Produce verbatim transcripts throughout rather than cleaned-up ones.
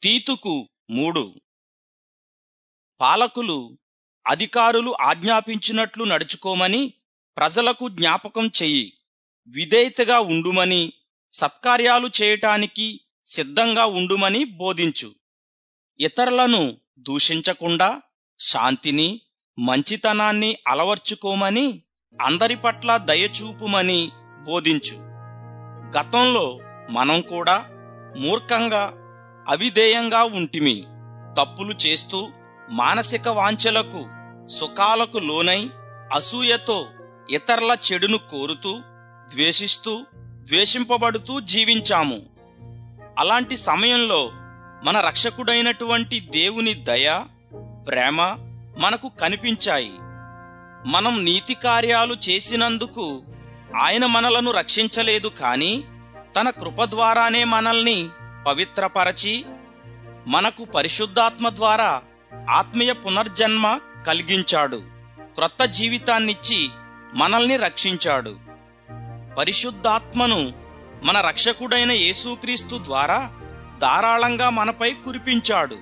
తీతుకు మూడు. పాలకులు అధికారులు ఆజ్ఞాపించినట్లు నడుచుకోమని ప్రజలకు జ్ఞాపకం చెయ్యి. విధేయతగా ఉండుమని, సత్కార్యాలు చేయటానికి సిద్ధంగా ఉండుమని బోధించు. ఇతరులను దూషించకుండా శాంతిని, మంచితనాన్ని అలవర్చుకోమని, అందరి పట్ల దయచూపుమని బోధించు. గతంలో మనం కూడా మూర్ఖంగా, అవిధేయంగా ఉంటిమి. తప్పులు చేస్తూ మానసిక వాంఛలకు, సుఖాలకు లోనై అసూయతో ఇతరుల చెడును కోరుతూ, ద్వేషిస్తూ, ద్వేషింపబడుతూ జీవించాము. అలాంటి సమయంలో మన రక్షకుడైనటువంటి దేవుని దయ, ప్రేమ మనకు కనిపించాయి. మనం నీతి కార్యాలు చేసినందుకు ఆయన మనలను రక్షించలేదు, కాని తన కృప ద్వారానే మనల్ని పవిత్రపరచి మనకు పరిశుద్ధాత్మ ద్వారా ఆత్మీయ పునర్జన్మ కలిగించాడు. క్రొత్త జీవితాన్నిచ్చి మనల్ని రక్షించాడు. పరిశుద్ధాత్మను మన రక్షకుడైన యేసుక్రీస్తు ద్వారా ధారాళంగా మనపై కురిపించాడు.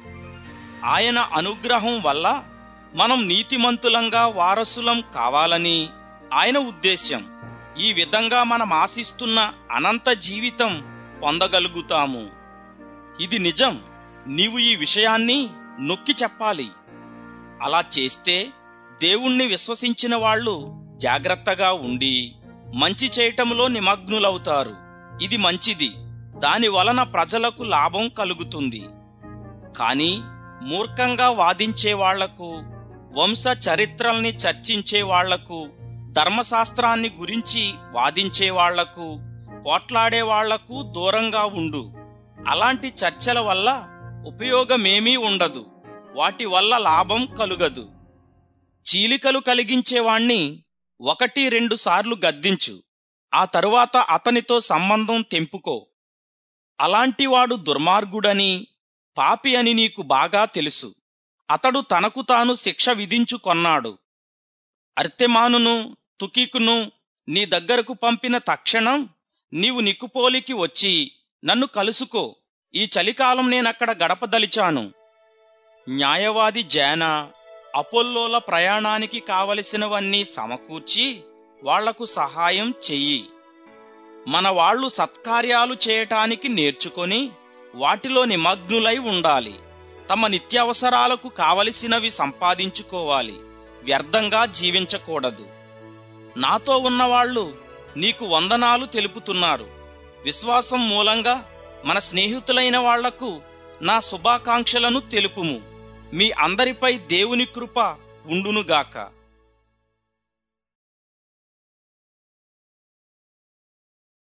ఆయన అనుగ్రహం వల్ల మనం నీతిమంతులంగా వారసులం కావాలని ఆయన ఉద్దేశ్యం. ఈ విధంగా మనం ఆశిస్తున్న అనంత జీవితం పొందగలుగుతాము. ఇది నిజం. నీవు ఈ విషయాన్ని నొక్కి చెప్పాలి. అలా చేస్తే దేవుణ్ణి విశ్వసించిన వాళ్ళు జాగ్రత్తగా ఉండి మంచి చేయటంలో నిమగ్నులవుతారు. ఇది మంచిది. దాని వలన ప్రజలకు లాభం కలుగుతుంది. కాని మూర్ఖంగా వాదించే వాళ్లకు, వంశ చరిత్రల్ని చర్చించే వాళ్లకు, ధర్మశాస్త్రాన్ని గురించి వాదించే వాళ్లకు, పోట్లాడే వాళ్లకు దూరంగా ఉండు. అలాంటి చర్చల వల్ల ఉపయోగమేమీ ఉండదు. వాటి వల్ల లాభం కలుగదు. చీలికలు కలిగించేవాణ్ణి ఒకటి రెండు సార్లు గద్దించు. ఆ తరువాత అతనితో సంబంధం తెంపుకో. అలాంటివాడు దుర్మార్గుడని, పాపి అని నీకు బాగా తెలుసు. అతడు తనకు తాను శిక్ష విధించుకొన్నాడు. అర్తెమానును, తుకికును నీ దగ్గరకు పంపిన తక్షణం నీవు నికుపోలికి వచ్చి నన్ను కలుసుకో. ఈ చలికాలం నేనక్కడ గడపదలిచాను. న్యాయవాది జేనా, అపోల్లోల ప్రయాణానికి కావలసినవన్నీ సమకూర్చి వాళ్లకు సహాయం చెయ్యి. మన వాళ్ళు సత్కార్యాలు చేయటానికి నేర్చుకొని వాటిలో నిమగ్నులై ఉండాలి. తమ నిత్యావసరాలకు కావలసినవి సంపాదించుకోవాలి. వ్యర్థంగా జీవించకూడదు. నాతో ఉన్నవాళ్లు నీకు వందనాలు తెలుపుతున్నారు. విశ్వాసం మూలంగా మన స్నేహితులైన వాళ్లకు నా శుభాకాంక్షలను తెలుపుము. మీ అందరిపై దేవుని కృప ఉండునుగాక.